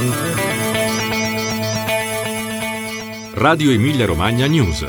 Radio Emilia Romagna News.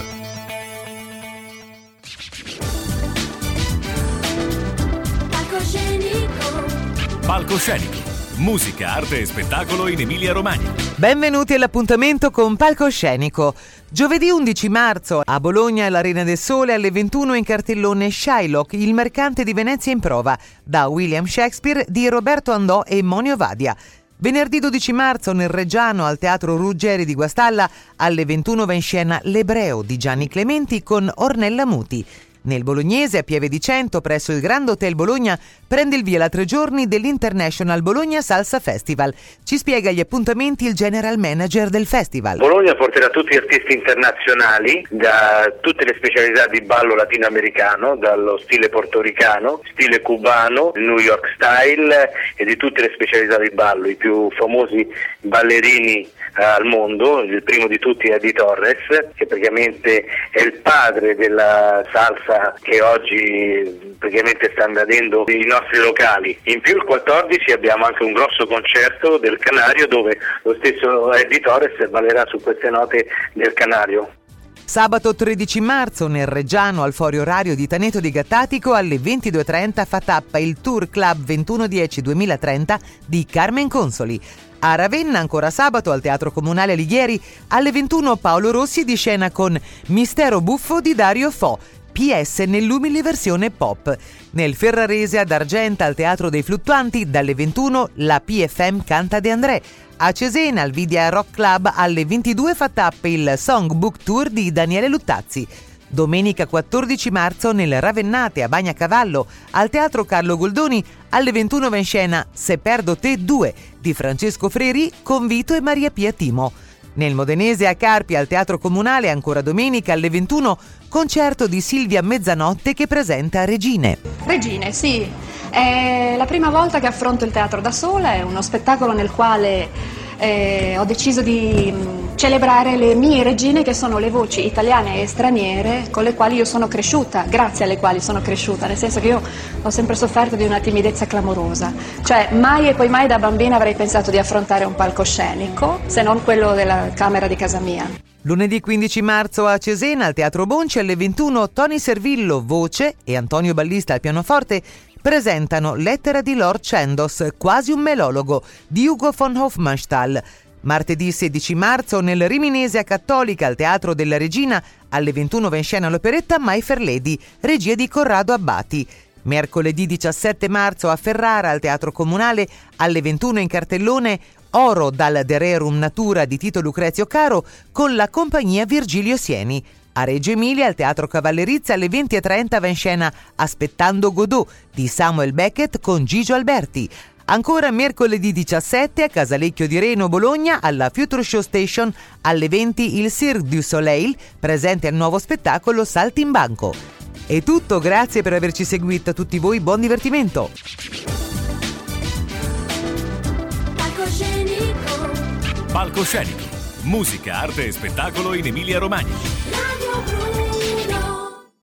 Palcoscenico. Musica, arte e spettacolo in Emilia Romagna. Benvenuti all'appuntamento con Palcoscenico. Giovedì 11 marzo a Bologna all'Arena del Sole alle 21 in cartellone Shylock, il mercante di Venezia in prova, da William Shakespeare di Roberto Andò e Monio Vadia. Venerdì 12 marzo nel Reggiano al Teatro Ruggeri di Guastalla alle 21 va in scena L'Ebreo di Gianni Clementi con Ornella Muti. Nel Bolognese, a Pieve di Cento, presso il Grand Hotel Bologna, prende il via la 3 giorni dell'International Bologna Salsa Festival. Ci spiega gli appuntamenti il general manager del festival. Bologna porterà tutti gli artisti internazionali da tutte le specialità di ballo latinoamericano, dallo stile portoricano, stile cubano, New York style e di tutte le specialità di ballo, i più famosi ballerini al mondo. Il primo di tutti è Eddie Torres, che praticamente è il padre della salsa che oggi praticamente sta invadendo i nostri locali. In più il 14 abbiamo anche un grosso concerto del Canario dove lo stesso Eddie Torres ballerà su queste note del Canario. Sabato 13 marzo nel Reggiano al Foro Orario di Taneto di Gattatico alle 22.30 fa tappa il Tour Club 2110-2030 di Carmen Consoli. A Ravenna, ancora sabato, al Teatro Comunale Alighieri, alle 21 Paolo Rossi di scena con Mistero Buffo di Dario Fo, PS nell'umile versione pop. Nel Ferrarese ad Argenta al Teatro dei Fluttuanti dalle 21 la PFM canta De André. A Cesena al Vidia Rock Club alle 22 fa tappa il Songbook Tour di Daniele Luttazzi. Domenica 14 marzo nel Ravennate a Bagnacavallo al Teatro Carlo Goldoni alle 21 va in scena Se perdo te 2 di Francesco Freri con Vito e Maria Pia Timo. Nel Modenese a Carpi al Teatro Comunale ancora domenica alle 21 concerto di Silvia Mezzanotte che presenta Regine. Regine, sì, è la prima volta che affronto il teatro da sola, è uno spettacolo nel quale ho deciso di celebrare le mie regine, che sono le voci italiane e straniere con le quali io sono cresciuta, grazie alle quali sono cresciuta, nel senso che io ho sempre sofferto di una timidezza clamorosa, cioè mai e poi mai da bambina avrei pensato di affrontare un palcoscenico, se non quello della camera di casa mia. Lunedì 15 marzo a Cesena al Teatro Bonci alle 21 Tony Servillo, voce, e Antonio Ballista al pianoforte presentano Lettera di Lord Chandos, quasi un melologo, di Ugo von Hofmannsthal. Martedì 16 marzo nel Riminese a Cattolica al Teatro della Regina alle 21 va in scena l'operetta My Fair Lady, regia di Corrado Abbati. Mercoledì 17 marzo a Ferrara al Teatro Comunale alle 21 in cartellone Oro dal De Rerum Natura di Tito Lucrezio Caro con la compagnia Virgilio Sieni. A Reggio Emilia al Teatro Cavallerizza alle 20.30 va in scena Aspettando Godot di Samuel Beckett con Gigio Alberti. Ancora mercoledì 17 a Casalecchio di Reno, Bologna, alla Future Show Station alle 20 il Cirque du Soleil, presente al nuovo spettacolo Saltimbanco. È tutto, grazie per averci seguito, a tutti voi buon divertimento. Palcoscenico. Musica, arte e spettacolo in Emilia Romagna.